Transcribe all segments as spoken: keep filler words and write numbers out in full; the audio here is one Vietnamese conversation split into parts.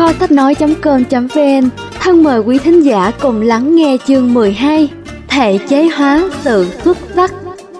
kho sách nói chấm com chấm vn thân mời quý thính giả cùng lắng nghe chương mười hai, thể chế hóa sự xuất sắc.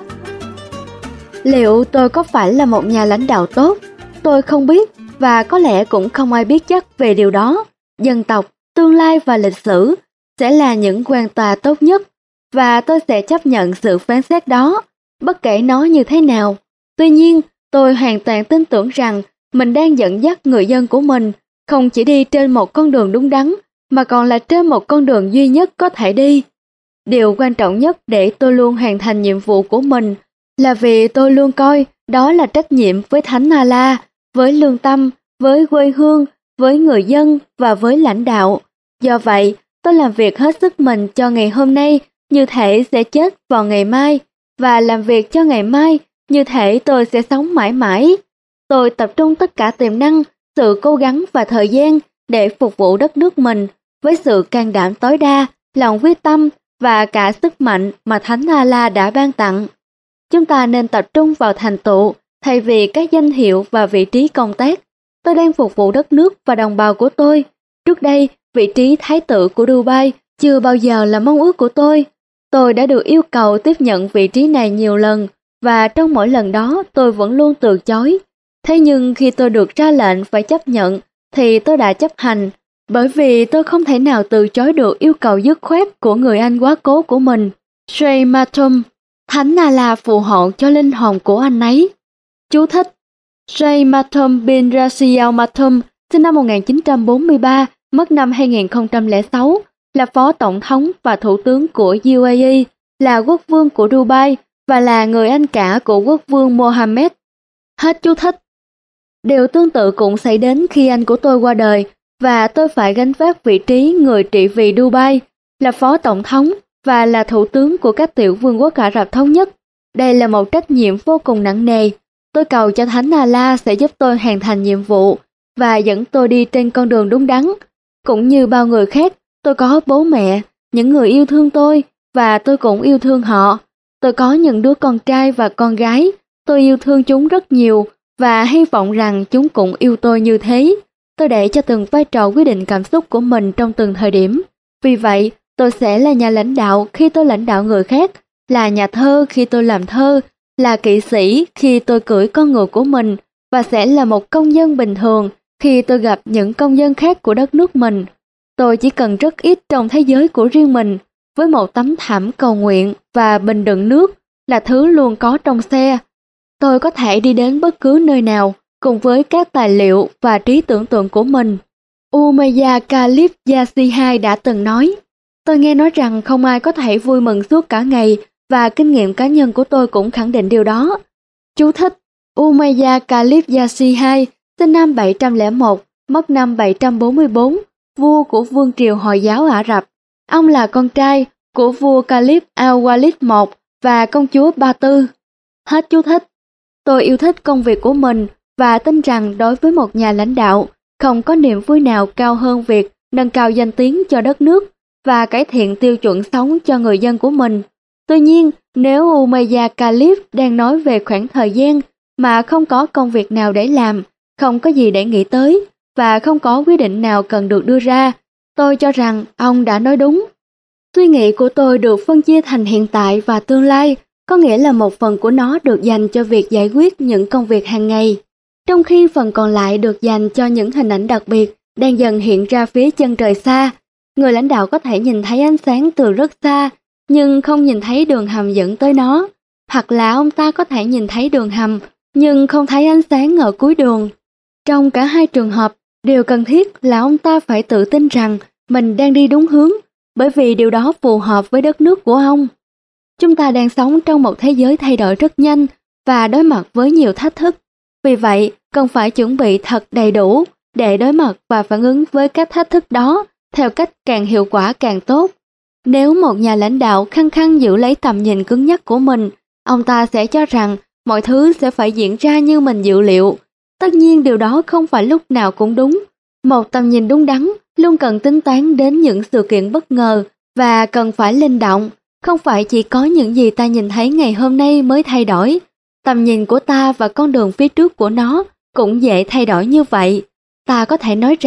Liệu tôi có phải là một nhà lãnh đạo tốt? Tôi không biết, và có lẽ cũng không ai biết chắc về điều đó. Dân tộc, tương lai và lịch sử sẽ là những quan tòa tốt nhất, và tôi sẽ chấp nhận sự phán xét đó, bất kể nó như thế nào. Tuy nhiên, tôi hoàn toàn tin tưởng rằng mình đang dẫn dắt người dân của mình không chỉ đi trên một con đường đúng đắn, mà còn là trên một con đường duy nhất có thể đi. Điều quan trọng nhất để tôi luôn hoàn thành nhiệm vụ của mình là vì tôi luôn coi đó là trách nhiệm với Thánh Allah, với lương tâm, với quê hương, với người dân và với lãnh đạo. Do vậy, tôi làm việc hết sức mình cho ngày hôm nay như thể sẽ chết vào ngày mai, và làm việc cho ngày mai như thể tôi sẽ sống mãi mãi. Tôi tập trung tất cả tiềm năng, sự cố gắng và thời gian để phục vụ đất nước mình với sự can đảm tối đa, lòng quyết tâm và cả sức mạnh mà Thánh Allah đã ban tặng. Chúng ta nên tập trung vào thành tựu thay vì các danh hiệu và vị trí công tác. Tôi đang phục vụ đất nước và đồng bào của tôi. Trước đây, vị trí thái tử của Dubai chưa bao giờ là mong ước của tôi. Tôi đã được yêu cầu tiếp nhận vị trí này nhiều lần, và trong mỗi lần đó tôi vẫn luôn từ chối. Thế nhưng khi tôi được ra lệnh phải chấp nhận, thì tôi đã chấp hành, bởi vì tôi không thể nào từ chối được yêu cầu dứt khoát của người anh quá cố của mình, Sheikh Maktoum. Thánh Allah phù hộ cho linh hồn của anh ấy. Chú thích: Sheikh Maktoum bin Rashid Al Maktoum, sinh năm một nghìn chín trăm bốn mươi ba, mất năm hai nghìn không trăm lẻ sáu, là phó tổng thống và thủ tướng của u a e, là quốc vương của Dubai và là người anh cả của quốc vương Mohammed. Hết chú thích. Điều tương tự cũng xảy đến khi anh của tôi qua đời, và tôi phải gánh vác vị trí người trị vì Dubai, là phó tổng thống và là thủ tướng của các tiểu vương quốc Ả Rập Thống Nhất. Đây là một trách nhiệm vô cùng nặng nề. Tôi cầu cho Thánh Allah sẽ giúp tôi hoàn thành nhiệm vụ và dẫn tôi đi trên con đường đúng đắn. Cũng như bao người khác, tôi có bố mẹ, những người yêu thương tôi, và tôi cũng yêu thương họ. Tôi có những đứa con trai và con gái, tôi yêu thương chúng rất nhiều, và hy vọng rằng chúng cũng yêu tôi như thế. Tôi để cho từng vai trò quyết định cảm xúc của mình trong từng thời điểm. Vì vậy, tôi sẽ là nhà lãnh đạo khi tôi lãnh đạo người khác, là nhà thơ khi tôi làm thơ, là kỵ sĩ khi tôi cưỡi con ngựa của mình, và sẽ là một công dân bình thường khi tôi gặp những công dân khác của đất nước mình. Tôi chỉ cần rất ít trong thế giới của riêng mình, với một tấm thảm cầu nguyện và bình đựng nước là thứ luôn có trong xe. Tôi có thể đi đến bất cứ nơi nào cùng với các tài liệu và trí tưởng tượng của mình. Umayyad Khalif Yazi hai đã từng nói, tôi nghe nói rằng không ai có thể vui mừng suốt cả ngày, và kinh nghiệm cá nhân của tôi cũng khẳng định điều đó. Chú thích: Umayyad Khalif Yazi hai, sinh năm bảy trăm lẻ một, mất năm bảy trăm bốn mươi bốn, vua của vương triều Hồi giáo Ả Rập. Ông là con trai của vua Khalif Al-Walid một và công chúa Ba Tư. Hết chú thích. Tôi yêu thích công việc của mình và tin rằng đối với một nhà lãnh đạo, không có niềm vui nào cao hơn việc nâng cao danh tiếng cho đất nước và cải thiện tiêu chuẩn sống cho người dân của mình. Tuy nhiên, nếu Umayyad Khalif đang nói về khoảng thời gian mà không có công việc nào để làm, không có gì để nghĩ tới và không có quyết định nào cần được đưa ra, tôi cho rằng ông đã nói đúng. Suy nghĩ của tôi được phân chia thành hiện tại và tương lai, có nghĩa là một phần của nó được dành cho việc giải quyết những công việc hàng ngày, trong khi phần còn lại được dành cho những hình ảnh đặc biệt đang dần hiện ra phía chân trời xa. Người lãnh đạo có thể nhìn thấy ánh sáng từ rất xa, nhưng không nhìn thấy đường hầm dẫn tới nó, hoặc là ông ta có thể nhìn thấy đường hầm, nhưng không thấy ánh sáng ở cuối đường. Trong cả hai trường hợp, điều cần thiết là ông ta phải tự tin rằng mình đang đi đúng hướng, bởi vì điều đó phù hợp với đất nước của ông. Chúng ta đang sống trong một thế giới thay đổi rất nhanh và đối mặt với nhiều thách thức. Vì vậy, cần phải chuẩn bị thật đầy đủ để đối mặt và phản ứng với các thách thức đó theo cách càng hiệu quả càng tốt. Nếu một nhà lãnh đạo khăng khăng giữ lấy tầm nhìn cứng nhắc của mình, ông ta sẽ cho rằng mọi thứ sẽ phải diễn ra như mình dự liệu. Tất nhiên điều đó không phải lúc nào cũng đúng. Một tầm nhìn đúng đắn luôn cần tính toán đến những sự kiện bất ngờ và cần phải linh động. Không phải chỉ có những gì ta nhìn thấy ngày hôm nay mới thay đổi. Tầm nhìn của ta và con đường phía trước của nó cũng dễ thay đổi như vậy. Ta có thể nói rằng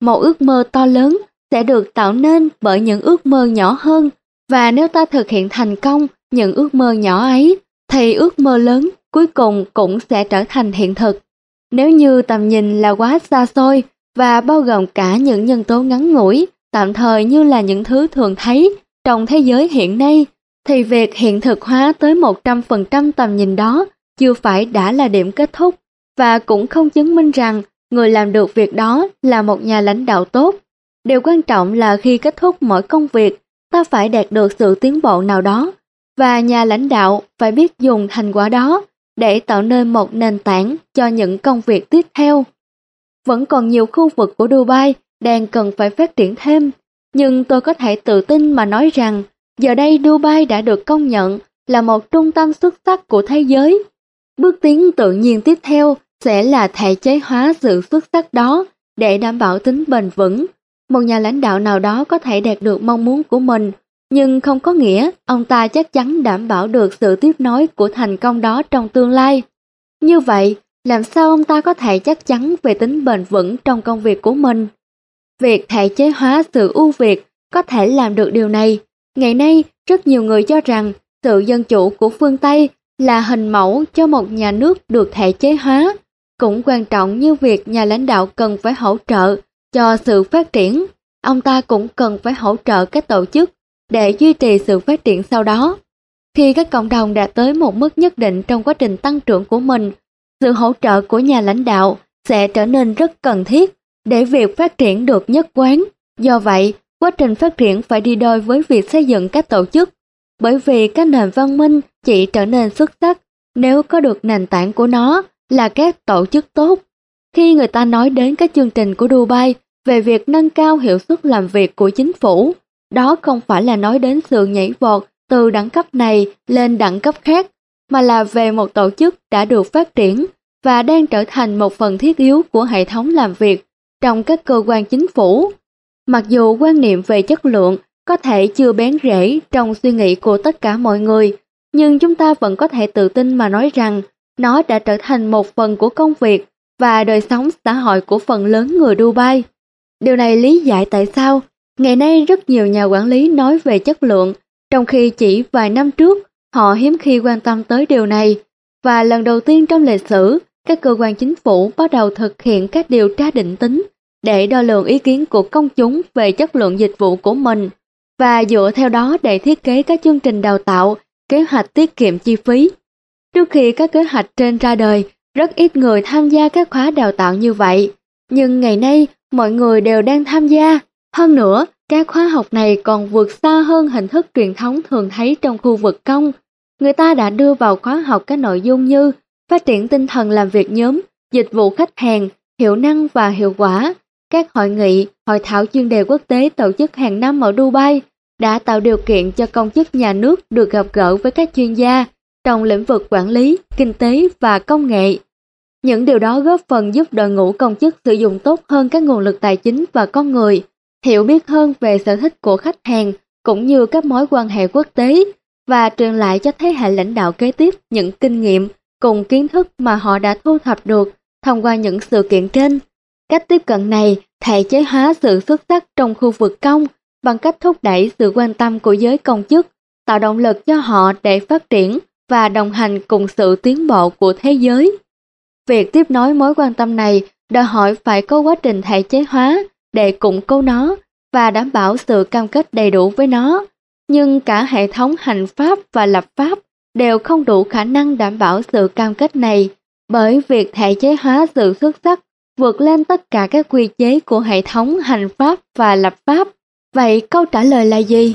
Một ước mơ to lớn sẽ được tạo nên bởi những ước mơ nhỏ hơn, và nếu ta thực hiện thành công những ước mơ nhỏ ấy, thì ước mơ lớn cuối cùng cũng sẽ trở thành hiện thực. Nếu như tầm nhìn là quá xa xôi và bao gồm cả những nhân tố ngắn ngủi, tạm thời như là những thứ thường thấy trong thế giới hiện nay, thì việc hiện thực hóa tới một trăm phần trăm tầm nhìn đó chưa phải đã là điểm kết thúc, và cũng không chứng minh rằng người làm được việc đó là một nhà lãnh đạo tốt. Điều quan trọng là khi kết thúc mỗi công việc, ta phải đạt được sự tiến bộ nào đó, và nhà lãnh đạo phải biết dùng thành quả đó để tạo nên một nền tảng cho những công việc tiếp theo. Vẫn còn nhiều khu vực của Dubai đang cần phải phát triển thêm, nhưng tôi có thể tự tin mà nói rằng giờ đây Dubai đã được công nhận là một trung tâm xuất sắc của thế giới. Bước tiến tự nhiên tiếp theo sẽ là thể chế hóa sự xuất sắc đó để đảm bảo tính bền vững. Một nhà lãnh đạo nào đó có thể đạt được mong muốn của mình, nhưng không có nghĩa ông ta chắc chắn đảm bảo được sự tiếp nối của thành công đó trong tương lai. Như vậy, làm sao ông ta có thể chắc chắn về tính bền vững trong công việc của mình? Việc thể chế hóa sự ưu việt có thể làm được điều này. Ngày nay, rất nhiều người cho rằng sự dân chủ của phương Tây là hình mẫu cho một nhà nước được thể chế hóa. Cũng quan trọng như việc nhà lãnh đạo cần phải hỗ trợ cho sự phát triển, ông ta cũng cần phải hỗ trợ các tổ chức để duy trì sự phát triển sau đó. Khi các cộng đồng đạt tới một mức nhất định trong quá trình tăng trưởng của mình, sự hỗ trợ của nhà lãnh đạo sẽ trở nên rất cần thiết để việc phát triển được nhất quán. Do vậy, quá trình phát triển phải đi đôi với việc xây dựng các tổ chức, bởi vì các nền văn minh chỉ trở nên xuất sắc nếu có được nền tảng của nó là các tổ chức tốt. Khi người ta nói đến các chương trình của Dubai về việc nâng cao hiệu suất làm việc của chính phủ, đó không phải là nói đến sự nhảy vọt từ đẳng cấp này lên đẳng cấp khác, mà là về một tổ chức đã được phát triển và đang trở thành một phần thiết yếu của hệ thống làm việc trong các cơ quan chính phủ. Mặc dù quan niệm về chất lượng có thể chưa bén rễ trong suy nghĩ của tất cả mọi người, nhưng chúng ta vẫn có thể tự tin mà nói rằng nó đã trở thành một phần của công việc và đời sống xã hội của phần lớn người Dubai. Điều này lý giải tại sao ngày nay rất nhiều nhà quản lý nói về chất lượng, trong khi chỉ vài năm trước họ hiếm khi quan tâm tới điều này. Và lần đầu tiên trong lịch sử, các cơ quan chính phủ bắt đầu thực hiện các điều tra định tính để đo lường ý kiến của công chúng về chất lượng dịch vụ của mình, và dựa theo đó để thiết kế các chương trình đào tạo, kế hoạch tiết kiệm chi phí. Trước khi các kế hoạch trên ra đời, rất ít người tham gia các khóa đào tạo như vậy, nhưng ngày nay mọi người đều đang tham gia. Hơn nữa, các khóa học này còn vượt xa hơn hình thức truyền thống thường thấy trong khu vực công. Người ta đã đưa vào khóa học các nội dung như phát triển tinh thần làm việc nhóm, dịch vụ khách hàng, hiệu năng và hiệu quả. Các hội nghị, hội thảo chuyên đề quốc tế tổ chức hàng năm ở Dubai đã tạo điều kiện cho công chức nhà nước được gặp gỡ với các chuyên gia trong lĩnh vực quản lý, kinh tế và công nghệ. Những điều đó góp phần giúp đội ngũ công chức sử dụng tốt hơn các nguồn lực tài chính và con người, hiểu biết hơn về sở thích của khách hàng cũng như các mối quan hệ quốc tế, và truyền lại cho thế hệ lãnh đạo kế tiếp những kinh nghiệm cùng kiến thức mà họ đã thu thập được thông qua những sự kiện trên. Cách tiếp cận này thể chế hóa sự xuất sắc trong khu vực công bằng cách thúc đẩy sự quan tâm của giới công chức, tạo động lực cho họ để phát triển và đồng hành cùng sự tiến bộ của thế giới. Việc tiếp nối mối quan tâm này đòi hỏi phải có quá trình thể chế hóa để củng cố nó và đảm bảo sự cam kết đầy đủ với nó. Nhưng cả hệ thống hành pháp và lập pháp đều không đủ khả năng đảm bảo sự cam kết này, bởi việc thể chế hóa sự xuất sắc vượt lên tất cả các quy chế của hệ thống hành pháp và lập pháp. Vậy câu trả lời là gì?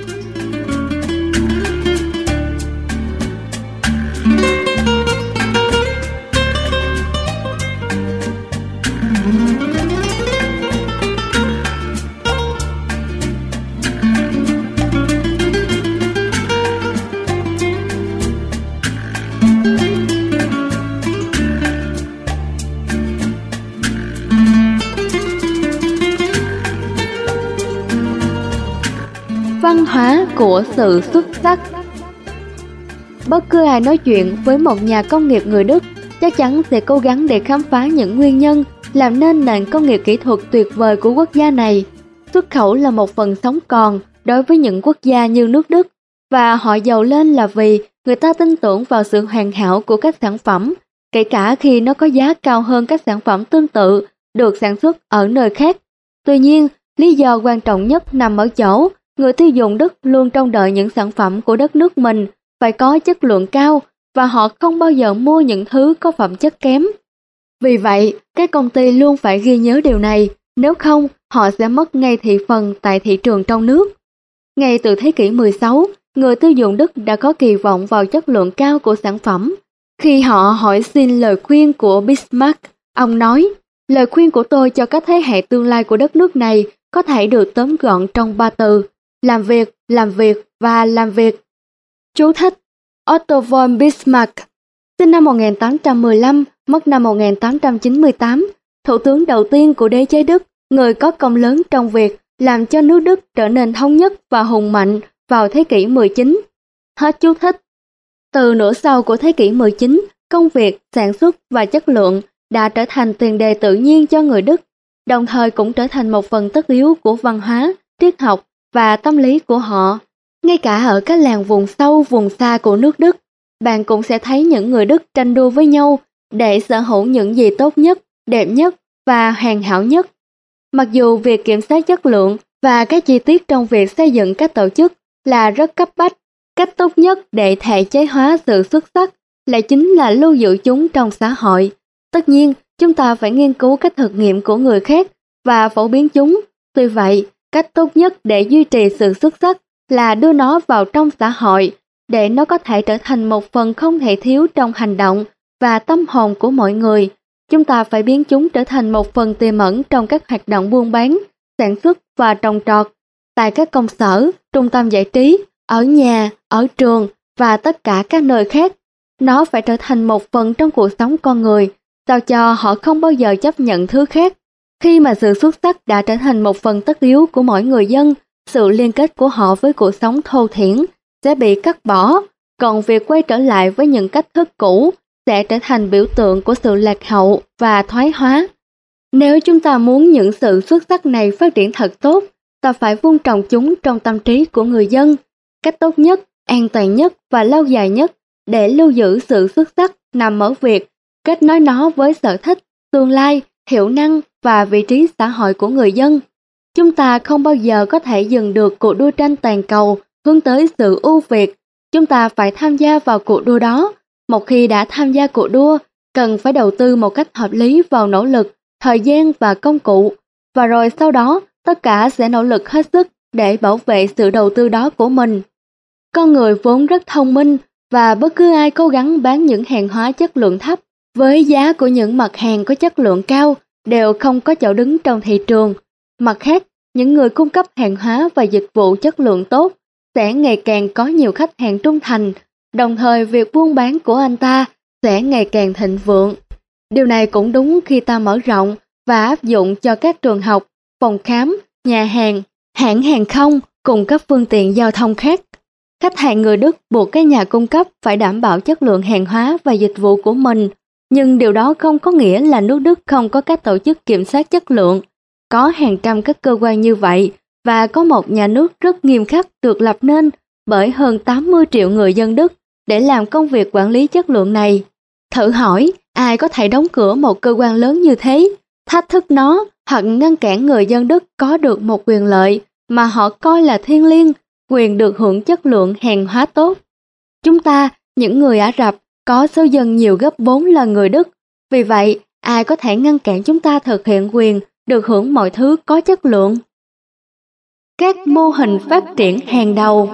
Văn hóa của sự xuất sắc. Bất cứ ai nói chuyện với một nhà công nghiệp người Đức chắc chắn sẽ cố gắng để khám phá những nguyên nhân làm nên nền công nghiệp kỹ thuật tuyệt vời của quốc gia này. Xuất khẩu là một phần sống còn đối với những quốc gia như nước Đức, và họ giàu lên là vì người ta tin tưởng vào sự hoàn hảo của các sản phẩm, kể cả khi nó có giá cao hơn các sản phẩm tương tự được sản xuất ở nơi khác. Tuy nhiên, lý do quan trọng nhất nằm ở chỗ người tiêu dùng Đức luôn trông đợi những sản phẩm của đất nước mình phải có chất lượng cao, và họ không bao giờ mua những thứ có phẩm chất kém. Vì vậy, các công ty luôn phải ghi nhớ điều này, nếu không họ sẽ mất ngay thị phần tại thị trường trong nước. Ngay từ thế kỷ mười sáu, người tiêu dùng Đức đã có kỳ vọng vào chất lượng cao của sản phẩm. Khi họ hỏi xin lời khuyên của Bismarck, ông nói, lời khuyên của tôi cho các thế hệ tương lai của đất nước này có thể được tóm gọn trong ba từ: làm việc, làm việc và làm việc. Chú thích: Otto von Bismarck, sinh năm một nghìn tám trăm mười lăm, mất năm một nghìn tám trăm chín mươi tám, thủ tướng đầu tiên của đế chế Đức, người có công lớn trong việc làm cho nước Đức trở nên thống nhất và hùng mạnh vào thế kỷ mười chín. Hết chú thích. Từ nửa sau của thế kỷ mười chín, công việc, sản xuất và chất lượng đã trở thành tiền đề tự nhiên cho người Đức, đồng thời cũng trở thành một phần tất yếu của văn hóa, triết học và tâm lý của họ. Ngay cả ở các làng vùng sâu, vùng xa của nước Đức, bạn cũng sẽ thấy những người Đức tranh đua với nhau để sở hữu những gì tốt nhất, đẹp nhất và hoàn hảo nhất. Mặc dù việc kiểm soát chất lượng và các chi tiết trong việc xây dựng các tổ chức là rất cấp bách, cách tốt nhất để thể chế hóa sự xuất sắc lại chính là lưu giữ chúng trong xã hội. Tất nhiên, chúng ta phải nghiên cứu các thực nghiệm của người khác và phổ biến chúng. Tuy vậy, cách tốt nhất để duy trì sự xuất sắc là đưa nó vào trong xã hội, để nó có thể trở thành một phần không thể thiếu trong hành động và tâm hồn của mọi người. Chúng ta phải biến chúng trở thành một phần tiềm ẩn trong các hoạt động buôn bán, sản xuất và trồng trọt, tại các công sở, trung tâm giải trí, ở nhà, ở trường và tất cả các nơi khác. Nó phải trở thành một phần trong cuộc sống con người, sao cho họ không bao giờ chấp nhận thứ khác. Khi mà sự xuất sắc đã trở thành một phần tất yếu của mỗi người dân, sự liên kết của họ với cuộc sống thô thiển sẽ bị cắt bỏ, còn việc quay trở lại với những cách thức cũ sẽ trở thành biểu tượng của sự lạc hậu và thoái hóa. Nếu chúng ta muốn những sự xuất sắc này phát triển thật tốt, ta phải vun trồng chúng trong tâm trí của người dân. Cách tốt nhất, an toàn nhất và lâu dài nhất để lưu giữ sự xuất sắc nằm ở việc kết nối nó với sở thích, tương lai, hiệu năng và vị trí xã hội của người dân. Chúng ta không bao giờ có thể dừng được cuộc đua tranh toàn cầu hướng tới sự ưu việt. Chúng ta phải tham gia vào cuộc đua đó. Một khi đã tham gia cuộc đua, cần phải đầu tư một cách hợp lý vào nỗ lực, thời gian và công cụ. Và rồi sau đó, tất cả sẽ nỗ lực hết sức để bảo vệ sự đầu tư đó của mình. Con người vốn rất thông minh, và bất cứ ai cố gắng bán những hàng hóa chất lượng thấp với giá của những mặt hàng có chất lượng cao đều không có chỗ đứng trong thị trường. Mặt khác, những người cung cấp hàng hóa và dịch vụ chất lượng tốt sẽ ngày càng có nhiều khách hàng trung thành, đồng thời việc buôn bán của anh ta sẽ ngày càng thịnh vượng. Điều này cũng đúng khi ta mở rộng và áp dụng cho các trường học, phòng khám, nhà hàng, hãng hàng không cùng các phương tiện giao thông khác. Khách hàng người Đức buộc các nhà cung cấp phải đảm bảo chất lượng hàng hóa và dịch vụ của mình, nhưng điều đó không có nghĩa là nước Đức không có các tổ chức kiểm soát chất lượng. Có hàng trăm các cơ quan như vậy, và có một nhà nước rất nghiêm khắc được lập nên bởi hơn tám mươi triệu người dân Đức để làm công việc quản lý chất lượng này. Thử hỏi, ai có thể đóng cửa một cơ quan lớn như thế, thách thức nó hoặc ngăn cản người dân Đức có được một quyền lợi mà họ coi là thiêng liêng, quyền được hưởng chất lượng hàng hóa tốt? Chúng ta, những người Ả Rập, có số dân nhiều gấp bốn lần người Đức. Vì vậy, ai có thể ngăn cản chúng ta thực hiện quyền được hưởng mọi thứ có chất lượng? Các mô hình phát triển hàng đầu.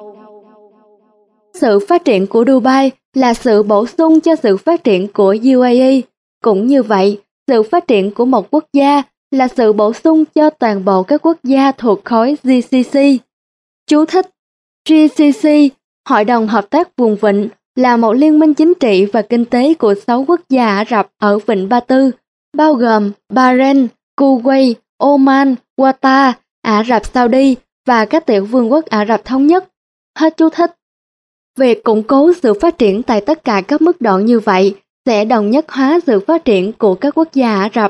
Sự phát triển của Dubai là sự bổ sung cho sự phát triển của u a e. Cũng như vậy, sự phát triển của một quốc gia là sự bổ sung cho toàn bộ các quốc gia thuộc khối giê xê xê. Chú thích: giê xê xê, Hội đồng Hợp tác Vùng Vịnh, là một liên minh chính trị và kinh tế của sáu quốc gia Ả Rập ở Vịnh Ba Tư, bao gồm Bahrain, Kuwait, Oman, Qatar, Ả Rập Saudi và các tiểu vương quốc Ả Rập Thống Nhất. Hết chú thích. Việc củng cố sự phát triển tại tất cả các mức độ như vậy sẽ đồng nhất hóa sự phát triển của các quốc gia Ả Rập.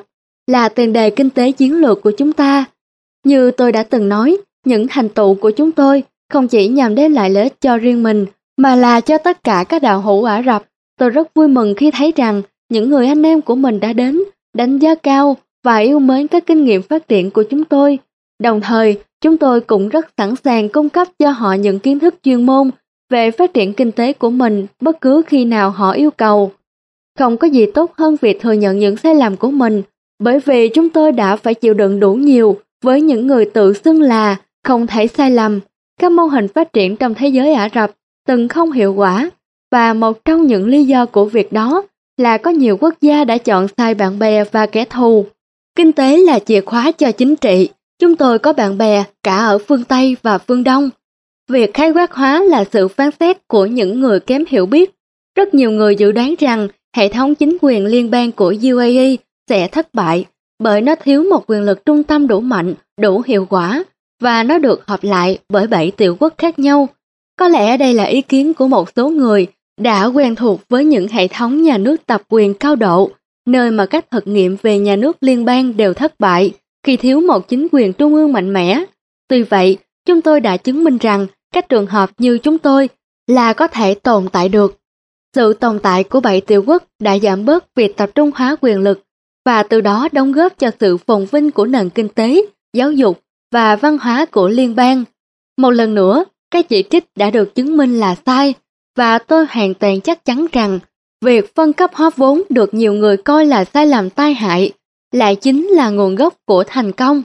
là tiền đề kinh tế chiến lược của chúng ta. Như tôi đã từng nói, những thành tựu của chúng tôi không chỉ nhằm đem lại lợi ích cho riêng mình, mà là cho tất cả các đạo hữu Ả Rập. Tôi rất vui mừng khi thấy rằng những người anh em của mình đã đến, đánh giá cao và yêu mến các kinh nghiệm phát triển của chúng tôi. Đồng thời, chúng tôi cũng rất sẵn sàng cung cấp cho họ những kiến thức chuyên môn về phát triển kinh tế của mình bất cứ khi nào họ yêu cầu. Không có gì tốt hơn việc thừa nhận những sai lầm của mình, bởi vì chúng tôi đã phải chịu đựng đủ nhiều với những người tự xưng là không thể sai lầm. Các mô hình phát triển trong thế giới Ả Rập từng không hiệu quả, và một trong những lý do của việc đó là có nhiều quốc gia đã chọn sai bạn bè và kẻ thù. Kinh tế là chìa khóa cho chính trị. Chúng tôi có bạn bè cả ở phương Tây và phương Đông. Việc khái quát hóa là sự phán xét của những người kém hiểu biết. Rất nhiều người dự đoán rằng hệ thống chính quyền liên bang của u a e sẽ thất bại bởi nó thiếu một quyền lực trung tâm đủ mạnh, đủ hiệu quả, và nó được hợp lại bởi bảy tiểu quốc khác nhau. Có lẽ đây là ý kiến của một số người đã quen thuộc với những hệ thống nhà nước tập quyền cao độ, nơi mà các thực nghiệm về nhà nước liên bang đều thất bại khi thiếu một chính quyền trung ương mạnh mẽ. Tuy vậy, chúng tôi đã chứng minh rằng các trường hợp như chúng tôi là có thể tồn tại được. Sự tồn tại của bảy tiểu quốc đã giảm bớt việc tập trung hóa quyền lực, và từ đó đóng góp cho sự phồn vinh của nền kinh tế, giáo dục và văn hóa của liên bang. Một lần nữa, các chỉ trích đã được chứng minh là sai, và tôi hoàn toàn chắc chắn rằng việc phân cấp hóa vốn được nhiều người coi là sai lầm tai hại lại chính là nguồn gốc của thành công.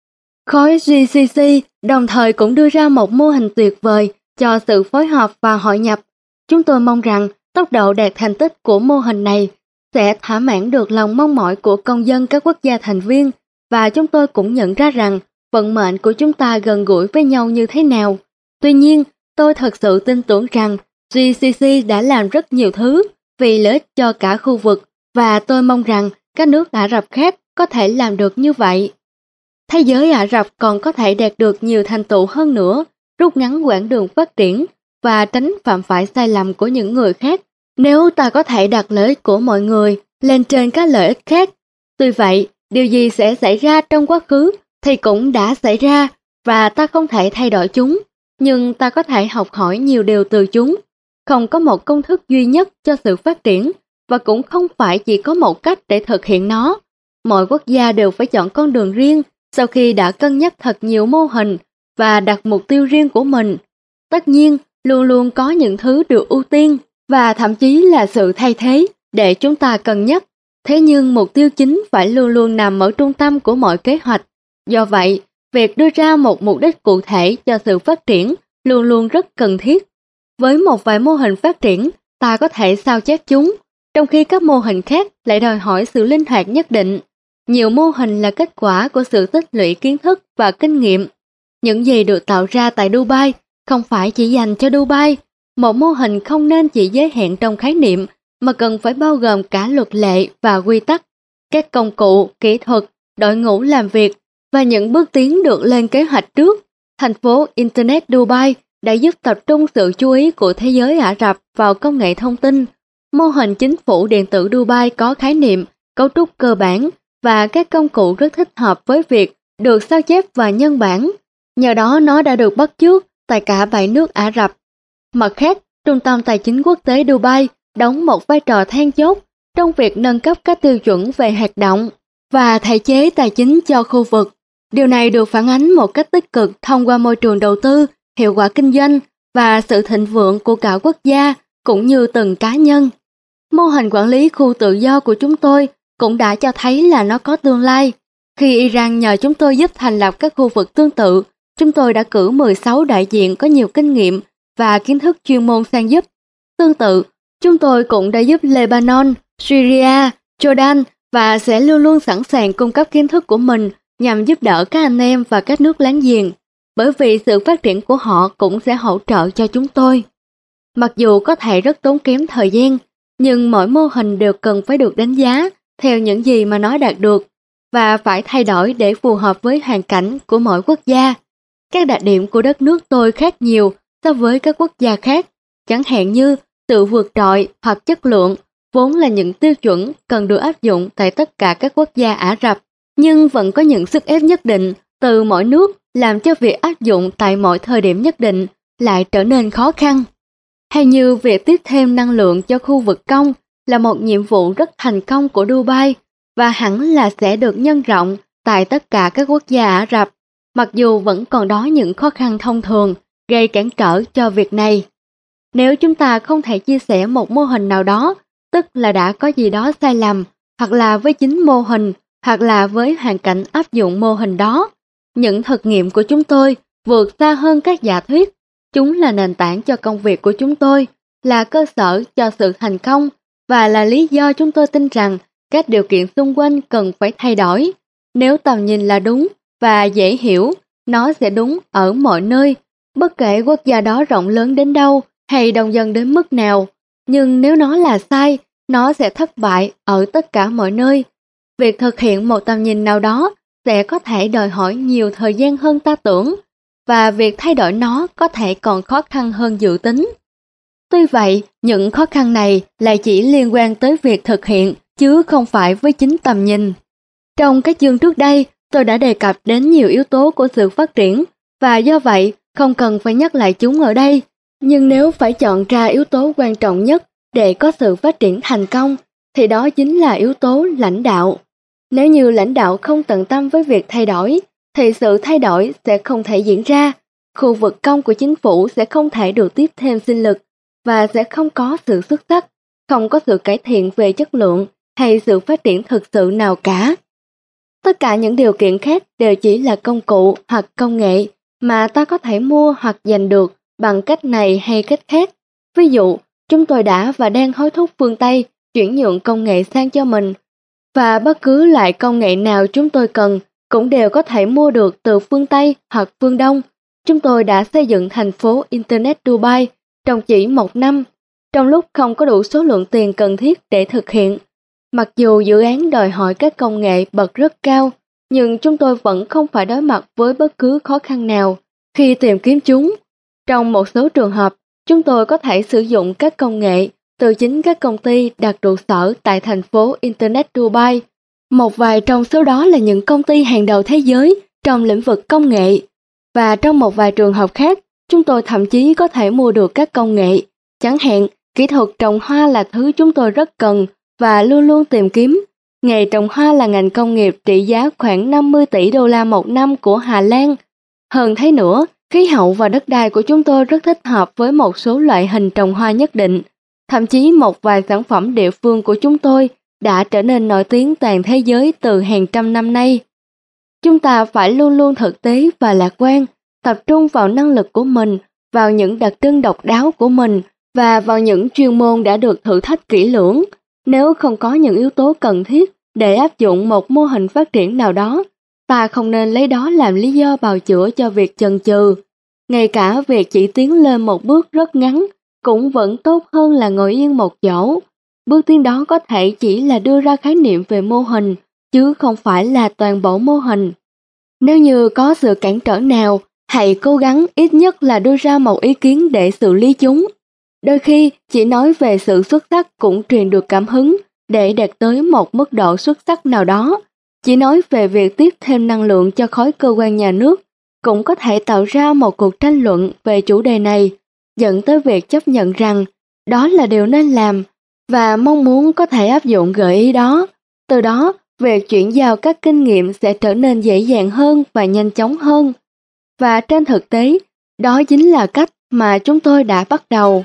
Khối giê xê xê đồng thời cũng đưa ra một mô hình tuyệt vời cho sự phối hợp và hội nhập. Chúng tôi mong rằng tốc độ đạt thành tích của mô hình này sẽ thỏa mãn được lòng mong mỏi của công dân các quốc gia thành viên, và chúng tôi cũng nhận ra rằng vận mệnh của chúng ta gần gũi với nhau như thế nào. Tuy nhiên, tôi thật sự tin tưởng rằng giê xê xê đã làm rất nhiều thứ vì lợi ích cho cả khu vực, và tôi mong rằng các nước Ả Rập khác có thể làm được như vậy. Thế giới Ả Rập còn có thể đạt được nhiều thành tựu hơn nữa, rút ngắn quãng đường phát triển và tránh phạm phải sai lầm của những người khác nếu ta có thể đặt lợi ích của mọi người lên trên các lợi ích khác. Tuy vậy, điều gì sẽ xảy ra trong quá khứ thì cũng đã xảy ra, và ta không thể thay đổi chúng, nhưng ta có thể học hỏi nhiều điều từ chúng. Không có một công thức duy nhất cho sự phát triển, và cũng không phải chỉ có một cách để thực hiện nó. Mọi quốc gia đều phải chọn con đường riêng sau khi đã cân nhắc thật nhiều mô hình và đặt mục tiêu riêng của mình. Tất nhiên, luôn luôn có những thứ được ưu tiên và thậm chí là sự thay thế để chúng ta cân nhắc. Thế nhưng mục tiêu chính phải luôn luôn nằm ở trung tâm của mọi kế hoạch. Do vậy, việc đưa ra một mục đích cụ thể cho sự phát triển luôn luôn rất cần thiết. Với một vài mô hình phát triển, ta có thể sao chép chúng, trong khi các mô hình khác lại đòi hỏi sự linh hoạt nhất định. Nhiều mô hình là kết quả của sự tích lũy kiến thức và kinh nghiệm. Những gì được tạo ra tại Dubai không phải chỉ dành cho Dubai. Một mô hình không nên chỉ giới hạn trong khái niệm, mà cần phải bao gồm cả luật lệ và quy tắc, các công cụ, kỹ thuật, đội ngũ làm việc và những bước tiến được lên kế hoạch trước. Thành phố Internet Dubai đã giúp tập trung sự chú ý của thế giới Ả Rập vào công nghệ thông tin. Mô hình chính phủ điện tử Dubai có khái niệm, cấu trúc cơ bản và các công cụ rất thích hợp với việc được sao chép và nhân bản. Nhờ đó nó đã được bắt chước tại cả bảy nước Ả Rập. Mặt khác, Trung tâm Tài chính Quốc tế Dubai đóng một vai trò then chốt trong việc nâng cấp các tiêu chuẩn về hoạt động và thể chế tài chính cho khu vực. Điều này được phản ánh một cách tích cực thông qua môi trường đầu tư, hiệu quả kinh doanh và sự thịnh vượng của cả quốc gia cũng như từng cá nhân. Mô hình quản lý khu tự do của chúng tôi cũng đã cho thấy là nó có tương lai. Khi Iran nhờ chúng tôi giúp thành lập các khu vực tương tự, chúng tôi đã cử mười sáu đại diện có nhiều kinh nghiệm và kiến thức chuyên môn sang giúp. Tương tự, chúng tôi cũng đã giúp Lebanon, Syria, Jordan và sẽ luôn luôn sẵn sàng cung cấp kiến thức của mình nhằm giúp đỡ các anh em và các nước láng giềng, bởi vì sự phát triển của họ cũng sẽ hỗ trợ cho chúng tôi. Mặc dù có thể rất tốn kém thời gian, nhưng mỗi mô hình đều cần phải được đánh giá theo những gì mà nó đạt được và phải thay đổi để phù hợp với hoàn cảnh của mỗi quốc gia. Các đặc điểm của đất nước tôi khác nhiều so với các quốc gia khác, chẳng hạn như sự vượt trội hoặc chất lượng, vốn là những tiêu chuẩn cần được áp dụng tại tất cả các quốc gia Ả Rập. Nhưng vẫn có những sức ép nhất định từ mỗi nước làm cho việc áp dụng tại mọi thời điểm nhất định lại trở nên khó khăn. Hay như việc tiếp thêm năng lượng cho khu vực công là một nhiệm vụ rất thành công của Dubai và hẳn là sẽ được nhân rộng tại tất cả các quốc gia Ả Rập, mặc dù vẫn còn đó những khó khăn thông thường gây cản trở cho việc này. Nếu chúng ta không thể chia sẻ một mô hình nào đó, tức là đã có gì đó sai lầm, hoặc là với chính mô hình, hoặc là với hoàn cảnh áp dụng mô hình đó. Những thực nghiệm của chúng tôi vượt xa hơn các giả thuyết. Chúng là nền tảng cho công việc của chúng tôi, là cơ sở cho sự thành công và là lý do chúng tôi tin rằng các điều kiện xung quanh cần phải thay đổi. Nếu tầm nhìn là đúng và dễ hiểu, nó sẽ đúng ở mọi nơi, bất kể quốc gia đó rộng lớn đến đâu hay đông dân đến mức nào. Nhưng nếu nó là sai, nó sẽ thất bại ở tất cả mọi nơi. Việc thực hiện một tầm nhìn nào đó sẽ có thể đòi hỏi nhiều thời gian hơn ta tưởng, và việc thay đổi nó có thể còn khó khăn hơn dự tính. Tuy vậy, những khó khăn này lại chỉ liên quan tới việc thực hiện, chứ không phải với chính tầm nhìn. Trong các chương trước đây, tôi đã đề cập đến nhiều yếu tố của sự phát triển, và do vậy không cần phải nhắc lại chúng ở đây. Nhưng nếu phải chọn ra yếu tố quan trọng nhất để có sự phát triển thành công, thì đó chính là yếu tố lãnh đạo. Nếu như lãnh đạo không tận tâm với việc thay đổi, thì sự thay đổi sẽ không thể diễn ra, khu vực công của chính phủ sẽ không thể được tiếp thêm sinh lực và sẽ không có sự xuất sắc, không có sự cải thiện về chất lượng hay sự phát triển thực sự nào cả. Tất cả những điều kiện khác đều chỉ là công cụ hoặc công nghệ mà ta có thể mua hoặc giành được bằng cách này hay cách khác. Ví dụ, chúng tôi đã và đang hối thúc phương Tây chuyển nhượng công nghệ sang cho mình, và bất cứ loại công nghệ nào chúng tôi cần cũng đều có thể mua được từ phương Tây hoặc phương Đông. Chúng tôi đã xây dựng thành phố Internet Dubai trong chỉ một năm, trong lúc không có đủ số lượng tiền cần thiết để thực hiện. Mặc dù dự án đòi hỏi các công nghệ bậc rất cao, nhưng chúng tôi vẫn không phải đối mặt với bất cứ khó khăn nào khi tìm kiếm chúng. Trong một số trường hợp, chúng tôi có thể sử dụng các công nghệ từ chính các công ty đặt trụ sở tại thành phố Internet Dubai. Một vài trong số đó là những công ty hàng đầu thế giới trong lĩnh vực công nghệ. Và trong một vài trường hợp khác, chúng tôi thậm chí có thể mua được các công nghệ. Chẳng hạn, kỹ thuật trồng hoa là thứ chúng tôi rất cần và luôn luôn tìm kiếm. Nghề trồng hoa là ngành công nghiệp trị giá khoảng năm mươi tỷ đô la một năm của Hà Lan. Hơn thế nữa, khí hậu và đất đai của chúng tôi rất thích hợp với một số loại hình trồng hoa nhất định. Thậm chí một vài sản phẩm địa phương của chúng tôi đã trở nên nổi tiếng toàn thế giới từ hàng trăm năm nay. Chúng ta phải luôn luôn thực tế và lạc quan, tập trung vào năng lực của mình, vào những đặc trưng độc đáo của mình và vào những chuyên môn đã được thử thách kỹ lưỡng. Nếu không có những yếu tố cần thiết để áp dụng một mô hình phát triển nào đó, ta không nên lấy đó làm lý do bào chữa cho việc chần chừ. Ngay cả việc chỉ tiến lên một bước rất ngắn cũng vẫn tốt hơn là ngồi yên một chỗ. Bước tiến đó có thể chỉ là đưa ra khái niệm về mô hình, chứ không phải là toàn bộ mô hình. Nếu như có sự cản trở nào, hãy cố gắng ít nhất là đưa ra một ý kiến để xử lý chúng. Đôi khi, chỉ nói về sự xuất sắc cũng truyền được cảm hứng để đạt tới một mức độ xuất sắc nào đó. Chỉ nói về việc tiếp thêm năng lượng cho khối cơ quan nhà nước cũng có thể tạo ra một cuộc tranh luận về chủ đề này, dẫn tới việc chấp nhận rằng đó là điều nên làm và mong muốn có thể áp dụng gợi ý đó. Từ đó, việc chuyển giao các kinh nghiệm sẽ trở nên dễ dàng hơn và nhanh chóng hơn. Và trên thực tế, đó chính là cách mà chúng tôi đã bắt đầu.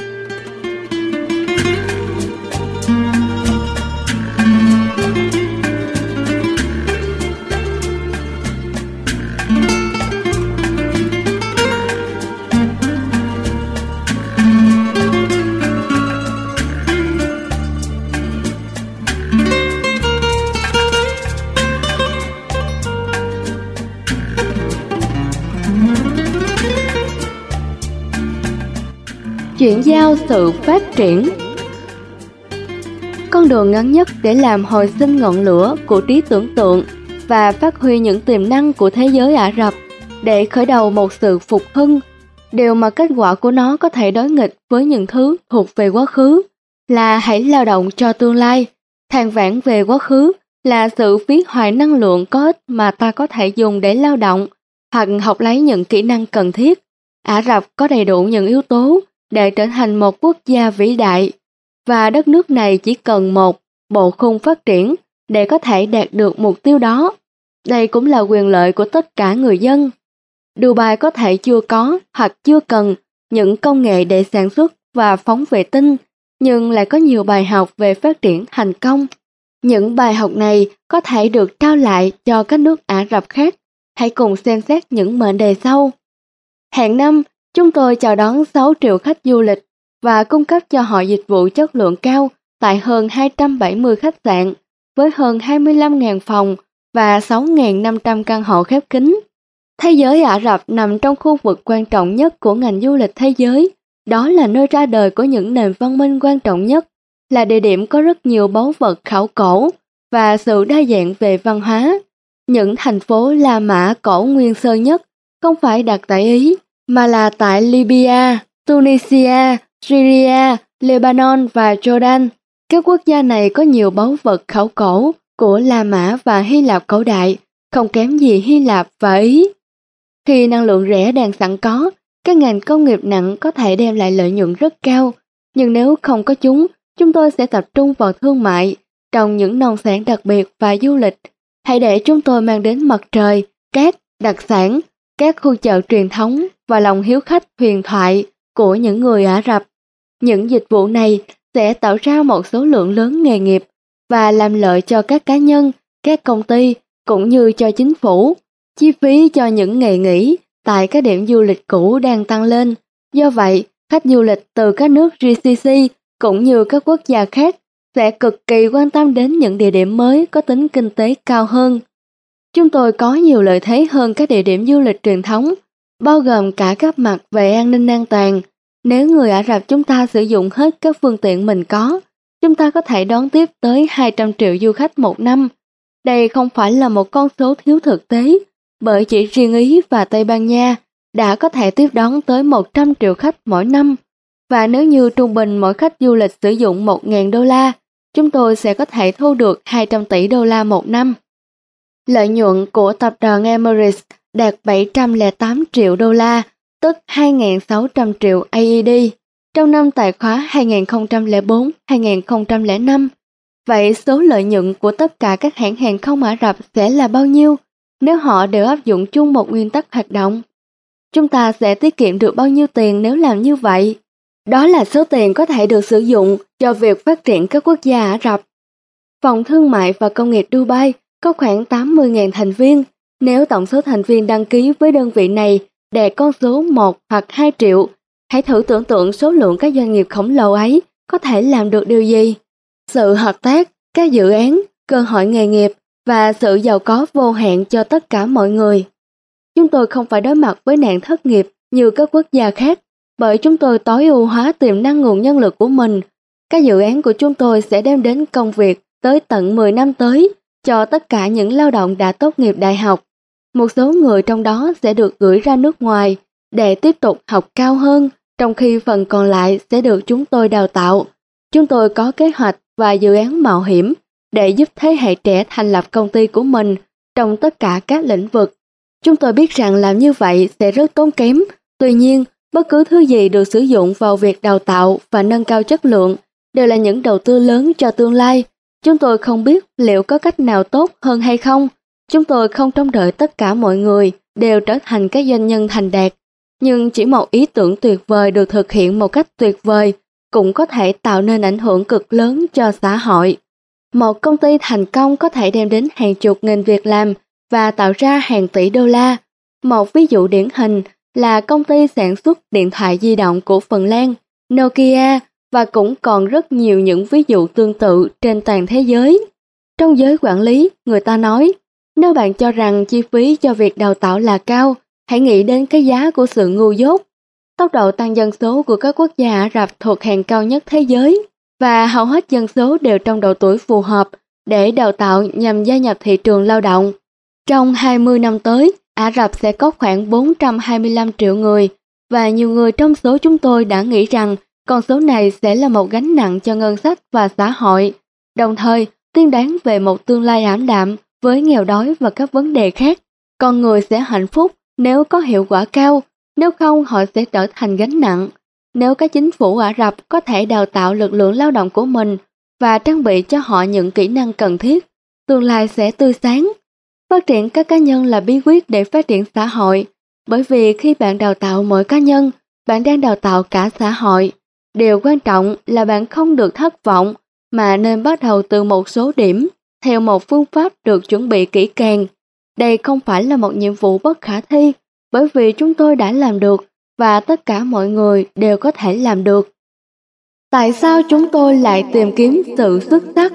Chuyển giao sự phát triển. Con đường ngắn nhất để làm hồi sinh ngọn lửa của trí tưởng tượng và phát huy những tiềm năng của thế giới Ả Rập để khởi đầu một sự phục hưng, điều mà kết quả của nó có thể đối nghịch với những thứ thuộc về quá khứ, là hãy lao động cho tương lai, than vãn về quá khứ là sự phí hoài năng lượng có ích mà ta có thể dùng để lao động hoặc học lấy những kỹ năng cần thiết. Ả Rập có đầy đủ những yếu tố để trở thành một quốc gia vĩ đại, và đất nước này chỉ cần một bộ khung phát triển để có thể đạt được mục tiêu đó. Đây cũng là quyền lợi của tất cả người dân. Dubai có thể chưa có hoặc chưa cần những công nghệ để sản xuất và phóng vệ tinh, nhưng lại có nhiều bài học về phát triển thành công. Những bài học này có thể được trao lại cho các nước Ả Rập khác. Hãy cùng xem xét những mệnh đề sau. Hàng năm, chúng tôi chào đón sáu triệu khách du lịch và cung cấp cho họ dịch vụ chất lượng cao tại hơn hai trăm bảy mươi khách sạn với hơn hai mươi lăm nghìn phòng và sáu nghìn năm trăm căn hộ khép kín. Thế giới Ả Rập nằm trong khu vực quan trọng nhất của ngành du lịch thế giới. Đó là nơi ra đời của những nền văn minh quan trọng nhất, là địa điểm có rất nhiều báu vật khảo cổ và sự đa dạng về văn hóa. Những thành phố La Mã cổ nguyên sơ nhất không phải đặt tại Ý, mà là tại Libya, Tunisia, Syria, Lebanon và Jordan. Các quốc gia này có nhiều báu vật khảo cổ của La Mã và Hy Lạp cổ đại, không kém gì Hy Lạp và Ý. Khi năng lượng rẻ đang sẵn có, các ngành công nghiệp nặng có thể đem lại lợi nhuận rất cao, nhưng nếu không có chúng, chúng tôi sẽ tập trung vào thương mại, trồng những nông sản đặc biệt và du lịch. Hãy để chúng tôi mang đến mặt trời, cát, đặc sản, các khu chợ truyền thống và lòng hiếu khách huyền thoại của những người Ả Rập. Những dịch vụ này sẽ tạo ra một số lượng lớn nghề nghiệp và làm lợi cho các cá nhân, các công ty cũng như cho chính phủ. Chi phí cho những ngày nghỉ tại các điểm du lịch cũ đang tăng lên. Do vậy, khách du lịch từ các nước giê xê xê cũng như các quốc gia khác sẽ cực kỳ quan tâm đến những địa điểm mới có tính kinh tế cao hơn. Chúng tôi có nhiều lợi thế hơn các địa điểm du lịch truyền thống, bao gồm cả các mặt về an ninh an toàn. Nếu người Ả Rập chúng ta sử dụng hết các phương tiện mình có, chúng ta có thể đón tiếp tới hai trăm triệu du khách một năm. Đây không phải là một con số thiếu thực tế, bởi chỉ riêng Ý và Tây Ban Nha đã có thể tiếp đón tới một trăm triệu khách mỗi năm. Và nếu như trung bình mỗi khách du lịch sử dụng một nghìn đô la, chúng tôi sẽ có thể thu được hai trăm tỷ đô la một năm. Lợi nhuận của tập đoàn Emirates đạt bảy trăm lẻ tám triệu đô la, tức hai nghìn sáu trăm triệu a e đê, trong năm tài khóa hai nghìn không trăm lẻ bốn đến hai nghìn không trăm lẻ năm. Vậy số lợi nhuận của tất cả các hãng hàng không Ả Rập sẽ là bao nhiêu nếu họ đều áp dụng chung một nguyên tắc hoạt động? Chúng ta sẽ tiết kiệm được bao nhiêu tiền nếu làm như vậy? Đó là số tiền có thể được sử dụng cho việc phát triển các quốc gia Ả Rập. Phòng Thương mại và Công nghiệp Dubai có khoảng tám mươi nghìn thành viên. Nếu tổng số thành viên đăng ký với đơn vị này đạt con số một hoặc hai triệu, hãy thử tưởng tượng số lượng các doanh nghiệp khổng lồ ấy có thể làm được điều gì. Sự hợp tác, các dự án, cơ hội nghề nghiệp và sự giàu có vô hạn cho tất cả mọi người. Chúng tôi không phải đối mặt với nạn thất nghiệp như các quốc gia khác, bởi chúng tôi tối ưu hóa tiềm năng nguồn nhân lực của mình. Các dự án của chúng tôi sẽ đem đến công việc tới tận mười năm tới cho tất cả những lao động đã tốt nghiệp đại học. Một số người trong đó sẽ được gửi ra nước ngoài để tiếp tục học cao hơn, trong khi phần còn lại sẽ được chúng tôi đào tạo. Chúng tôi có kế hoạch và dự án mạo hiểm để giúp thế hệ trẻ thành lập công ty của mình trong tất cả các lĩnh vực. Chúng tôi biết rằng làm như vậy sẽ rất tốn kém, tuy nhiên, bất cứ thứ gì được sử dụng vào việc đào tạo và nâng cao chất lượng đều là những đầu tư lớn cho tương lai. Chúng tôi không biết liệu có cách nào tốt hơn hay không. Chúng tôi không trông đợi tất cả mọi người đều trở thành các doanh nhân thành đạt, nhưng chỉ một ý tưởng tuyệt vời được thực hiện một cách tuyệt vời cũng có thể tạo nên ảnh hưởng cực lớn cho xã hội. Một công ty thành công có thể đem đến hàng chục nghìn việc làm và tạo ra hàng tỷ đô la. Một ví dụ điển hình là công ty sản xuất điện thoại di động của Phần Lan, Nokia, và cũng còn rất nhiều những ví dụ tương tự trên toàn thế giới. Trong giới quản lý, người ta nói, nếu bạn cho rằng chi phí cho việc đào tạo là cao, hãy nghĩ đến cái giá của sự ngu dốt. Tốc độ tăng dân số của các quốc gia Ả Rập thuộc hàng cao nhất thế giới, và hầu hết dân số đều trong độ tuổi phù hợp để đào tạo nhằm gia nhập thị trường lao động. Trong hai mươi năm tới, Ả Rập sẽ có khoảng bốn trăm hai mươi lăm triệu người, và nhiều người trong số chúng tôi đã nghĩ rằng con số này sẽ là một gánh nặng cho ngân sách và xã hội. Đồng thời, tiên đoán về một tương lai ảm đạm với nghèo đói và các vấn đề khác. Con người sẽ hạnh phúc nếu có hiệu quả cao, nếu không họ sẽ trở thành gánh nặng. Nếu các chính phủ Ả Rập có thể đào tạo lực lượng lao động của mình và trang bị cho họ những kỹ năng cần thiết, tương lai sẽ tươi sáng. Phát triển các cá nhân là bí quyết để phát triển xã hội, bởi vì khi bạn đào tạo mỗi cá nhân, bạn đang đào tạo cả xã hội. Điều quan trọng là bạn không được thất vọng, mà nên bắt đầu từ một số điểm, theo một phương pháp được chuẩn bị kỹ càng. Đây không phải là một nhiệm vụ bất khả thi, bởi vì chúng tôi đã làm được và tất cả mọi người đều có thể làm được. Tại sao chúng tôi lại tìm kiếm sự xuất sắc?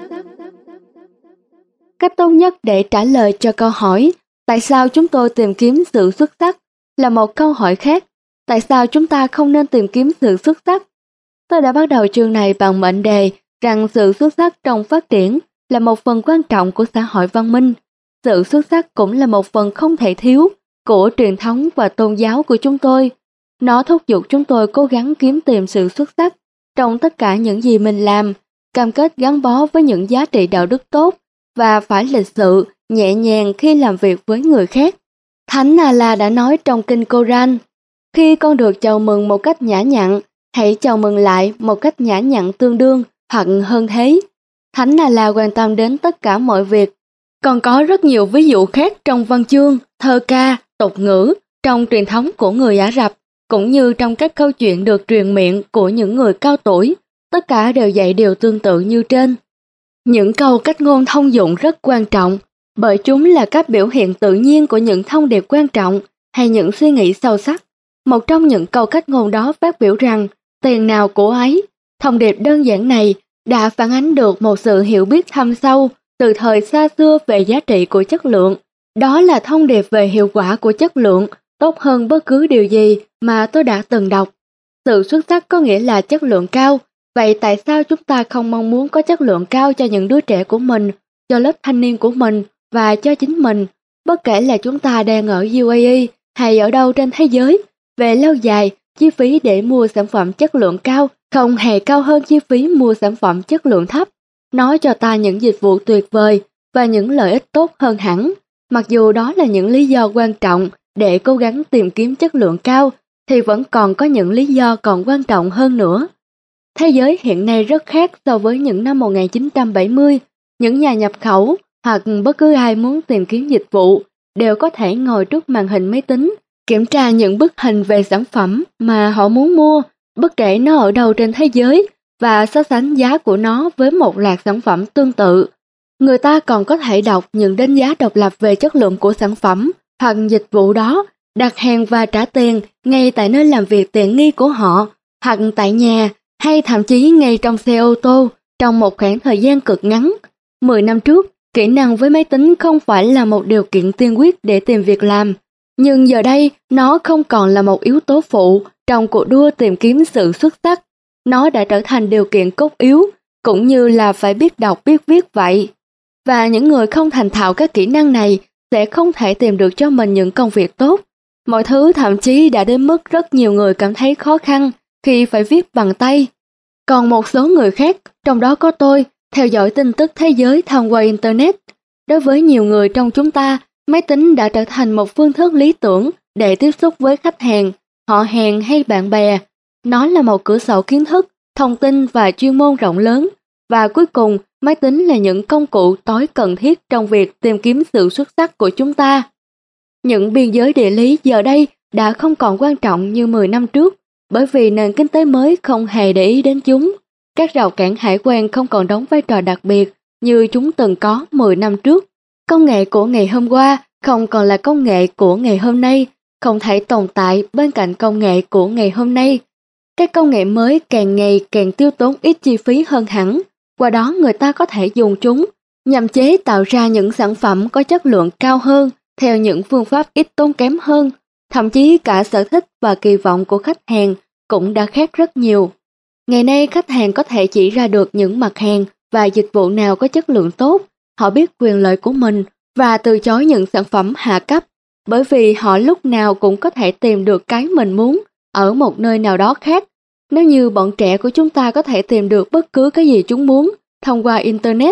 Cách tốt nhất để trả lời cho câu hỏi tại sao chúng tôi tìm kiếm sự xuất sắc là một câu hỏi khác. Tại sao chúng ta không nên tìm kiếm sự xuất sắc? Tôi đã bắt đầu chương này bằng mệnh đề rằng sự xuất sắc trong phát triển là một phần quan trọng của xã hội văn minh. Sự xuất sắc cũng là một phần không thể thiếu của truyền thống và tôn giáo của chúng tôi. Nó thúc giục chúng tôi cố gắng kiếm tìm sự xuất sắc trong tất cả những gì mình làm, cam kết gắn bó với những giá trị đạo đức tốt và phải lịch sự, nhẹ nhàng khi làm việc với người khác. Thánh Allah đã nói trong kinh Koran, khi con được chào mừng một cách nhã nhặn, hãy chào mừng lại một cách nhã nhặn tương đương hoặc hơn thế. Thánh Allah quan tâm đến tất cả mọi việc. Còn có rất nhiều ví dụ khác trong văn chương, thơ ca, tục ngữ, trong truyền thống của người Ả Rập, cũng như trong các câu chuyện được truyền miệng của những người cao tuổi, tất cả đều dạy điều tương tự như trên. Những câu cách ngôn thông dụng rất quan trọng, bởi chúng là các biểu hiện tự nhiên của những thông điệp quan trọng hay những suy nghĩ sâu sắc. Một trong những câu cách ngôn đó phát biểu rằng, tiền nào của ấy. Thông điệp đơn giản này đã phản ánh được một sự hiểu biết thâm sâu từ thời xa xưa về giá trị của chất lượng. Đó là thông điệp về hiệu quả của chất lượng, tốt hơn bất cứ điều gì mà tôi đã từng đọc. Sự xuất sắc có nghĩa là chất lượng cao. Vậy tại sao chúng ta không mong muốn có chất lượng cao cho những đứa trẻ của mình, cho lớp thanh niên của mình và cho chính mình, bất kể là chúng ta đang ở u a e hay ở đâu trên thế giới? Về lâu dài, chi phí để mua sản phẩm chất lượng cao không hề cao hơn chi phí mua sản phẩm chất lượng thấp. Nó cho ta những dịch vụ tuyệt vời và những lợi ích tốt hơn hẳn. Mặc dù đó là những lý do quan trọng để cố gắng tìm kiếm chất lượng cao, thì vẫn còn có những lý do còn quan trọng hơn nữa. Thế giới hiện nay rất khác so với những năm một nghìn chín trăm bảy mươi. Những nhà nhập khẩu hoặc bất cứ ai muốn tìm kiếm dịch vụ đều có thể ngồi trước màn hình máy tính, kiểm tra những bức hình về sản phẩm mà họ muốn mua, bất kể nó ở đâu trên thế giới, và so sánh giá của nó với một loạt sản phẩm tương tự. Người ta còn có thể đọc những đánh giá độc lập về chất lượng của sản phẩm hoặc dịch vụ đó, đặt hàng và trả tiền ngay tại nơi làm việc tiện nghi của họ, hoặc tại nhà, hay thậm chí ngay trong xe ô tô trong một khoảng thời gian cực ngắn. Mười năm trước, kỹ năng với máy tính không phải là một điều kiện tiên quyết để tìm việc làm, nhưng giờ đây nó không còn là một yếu tố phụ trong cuộc đua tìm kiếm sự xuất sắc. Nó đã trở thành điều kiện cốt yếu, cũng như là phải biết đọc biết viết vậy. Và những người không thành thạo các kỹ năng này sẽ không thể tìm được cho mình những công việc tốt. Mọi thứ thậm chí đã đến mức rất nhiều người cảm thấy khó khăn khi phải viết bằng tay. Còn một số người khác, trong đó có tôi, theo dõi tin tức thế giới thông qua Internet. Đối với nhiều người trong chúng ta, máy tính đã trở thành một phương thức lý tưởng để tiếp xúc với khách hàng, họ hàng hay bạn bè. Nó là một cửa sổ kiến thức, thông tin và chuyên môn rộng lớn. Và cuối cùng, máy tính là những công cụ tối cần thiết trong việc tìm kiếm sự xuất sắc của chúng ta. Những biên giới địa lý giờ đây đã không còn quan trọng như mười năm trước, bởi vì nền kinh tế mới không hề để ý đến chúng. Các rào cản hải quan không còn đóng vai trò đặc biệt như chúng từng có mười năm trước. Công nghệ của ngày hôm qua không còn là công nghệ của ngày hôm nay, không thể tồn tại bên cạnh công nghệ của ngày hôm nay. Các công nghệ mới càng ngày càng tiêu tốn ít chi phí hơn hẳn, qua đó người ta có thể dùng chúng nhằm chế tạo ra những sản phẩm có chất lượng cao hơn theo những phương pháp ít tốn kém hơn. Thậm chí cả sở thích và kỳ vọng của khách hàng cũng đã khác rất nhiều. Ngày nay khách hàng có thể chỉ ra được những mặt hàng và dịch vụ nào có chất lượng tốt. Họ biết quyền lợi của mình và từ chối những sản phẩm hạ cấp, bởi vì họ lúc nào cũng có thể tìm được cái mình muốn ở một nơi nào đó khác. Nếu như bọn trẻ của chúng ta có thể tìm được bất cứ cái gì chúng muốn thông qua Internet,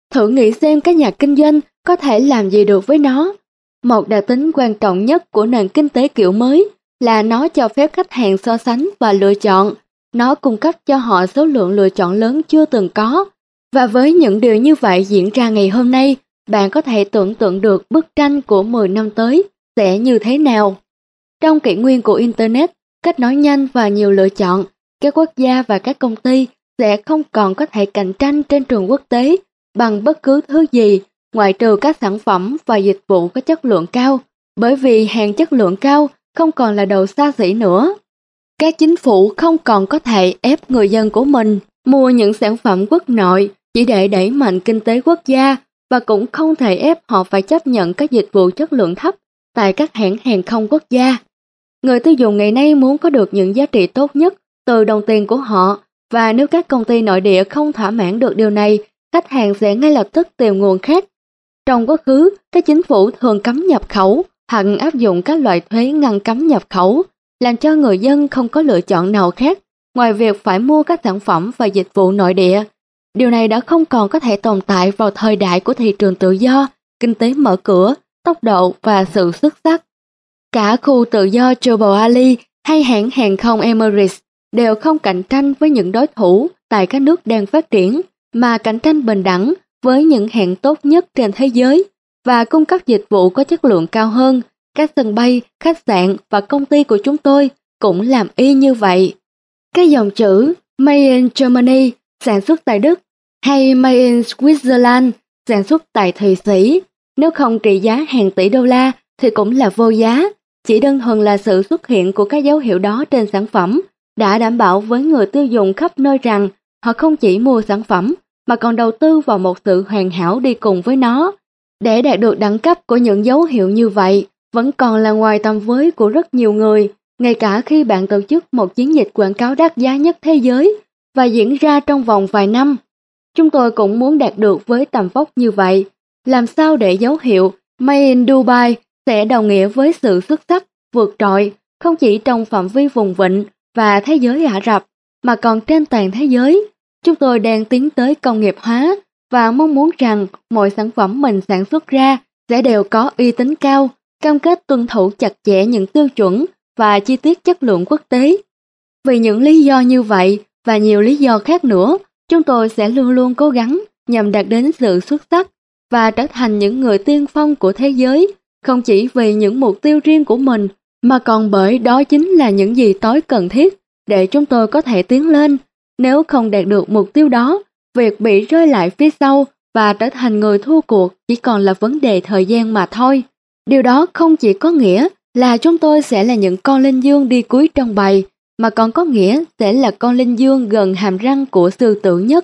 Thử nghĩ xem các nhà kinh doanh có thể làm gì được với nó. Một đặc tính quan trọng nhất của nền kinh tế kiểu mới là nó cho phép khách hàng so sánh và lựa chọn. Nó cung cấp cho họ số lượng lựa chọn lớn chưa từng có. Và với những điều như vậy diễn ra ngày hôm nay, bạn có thể tưởng tượng được bức tranh của mười năm tới sẽ như thế nào. Trong kỷ nguyên của Internet, kết nối nhanh và nhiều lựa chọn, các quốc gia và các công ty sẽ không còn có thể cạnh tranh trên trường quốc tế bằng bất cứ thứ gì ngoại trừ các sản phẩm và dịch vụ có chất lượng cao, bởi vì hàng chất lượng cao không còn là đồ xa xỉ nữa. Các chính phủ không còn có thể ép người dân của mình mua những sản phẩm quốc nội chỉ để đẩy mạnh kinh tế quốc gia, và cũng không thể ép họ phải chấp nhận các dịch vụ chất lượng thấp tại các hãng hàng không quốc gia. Người tiêu dùng ngày nay muốn có được những giá trị tốt nhất từ đồng tiền của họ, và nếu các công ty nội địa không thỏa mãn được điều này, khách hàng sẽ ngay lập tức tìm nguồn khác. Trong quá khứ, các chính phủ thường cấm nhập khẩu hoặc áp dụng các loại thuế ngăn cấm nhập khẩu, làm cho người dân không có lựa chọn nào khác ngoài việc phải mua các sản phẩm và dịch vụ nội địa. Điều này đã không còn có thể tồn tại vào thời đại của thị trường tự do, kinh tế mở cửa, tốc độ và sự xuất sắc. Cả khu tự do Jebel Ali hay hãng hàng không Emirates đều không cạnh tranh với những đối thủ tại các nước đang phát triển, mà cạnh tranh bình đẳng với những hãng tốt nhất trên thế giới và cung cấp dịch vụ có chất lượng cao hơn. Các sân bay, khách sạn và công ty của chúng tôi cũng làm y như vậy. Cái dòng chữ Made in Germany, sản xuất tại Đức, hay Made in Switzerland, sản xuất tại Thụy Sĩ, nếu không trị giá hàng tỷ đô la thì cũng là vô giá. Chỉ đơn thuần là sự xuất hiện của các dấu hiệu đó trên sản phẩm đã đảm bảo với người tiêu dùng khắp nơi rằng họ không chỉ mua sản phẩm mà còn đầu tư vào một sự hoàn hảo đi cùng với nó. Để đạt được đẳng cấp của những dấu hiệu như vậy vẫn còn là ngoài tầm với của rất nhiều người, ngay cả khi bạn tổ chức một chiến dịch quảng cáo đắt giá nhất thế giới và diễn ra trong vòng vài năm. Chúng tôi cũng muốn đạt được với tầm vóc như vậy. Làm sao để dấu hiệu Made in Dubai sẽ đồng nghĩa với sự xuất sắc, vượt trội, không chỉ trong phạm vi vùng vịnh và thế giới Ả Rập, mà còn trên toàn thế giới. Chúng tôi đang tiến tới công nghiệp hóa và mong muốn rằng mọi sản phẩm mình sản xuất ra sẽ đều có uy tín cao, cam kết tuân thủ chặt chẽ những tiêu chuẩn và chi tiết chất lượng quốc tế. Vì những lý do như vậy và nhiều lý do khác nữa, chúng tôi sẽ luôn luôn cố gắng nhằm đạt đến sự xuất sắc và trở thành những người tiên phong của thế giới, không chỉ vì những mục tiêu riêng của mình, mà còn bởi đó chính là những gì tối cần thiết để chúng tôi có thể tiến lên. Nếu không đạt được mục tiêu đó, việc bị rơi lại phía sau và trở thành người thua cuộc chỉ còn là vấn đề thời gian mà thôi. Điều đó không chỉ có nghĩa là chúng tôi sẽ là những con linh dương đi cuối trong bầy, mà còn có nghĩa sẽ là con linh dương gần hàm răng của sư tử nhất.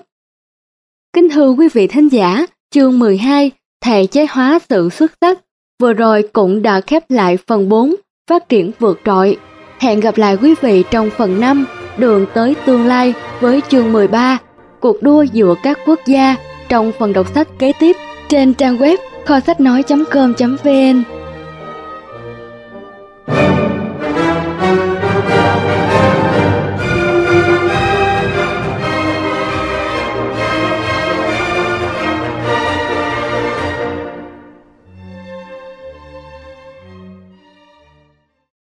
Kính thưa quý vị thính giả, chương mười hai, thể chế hóa sự xuất sắc, vừa rồi cũng đã khép lại phần bốn, phát triển vượt trội. Hẹn gặp lại quý vị trong phần năm, đường tới tương lai, với chương mười ba, cuộc đua giữa các quốc gia, trong phần đọc sách kế tiếp trên trang web kho sách nói chấm com chấm vn.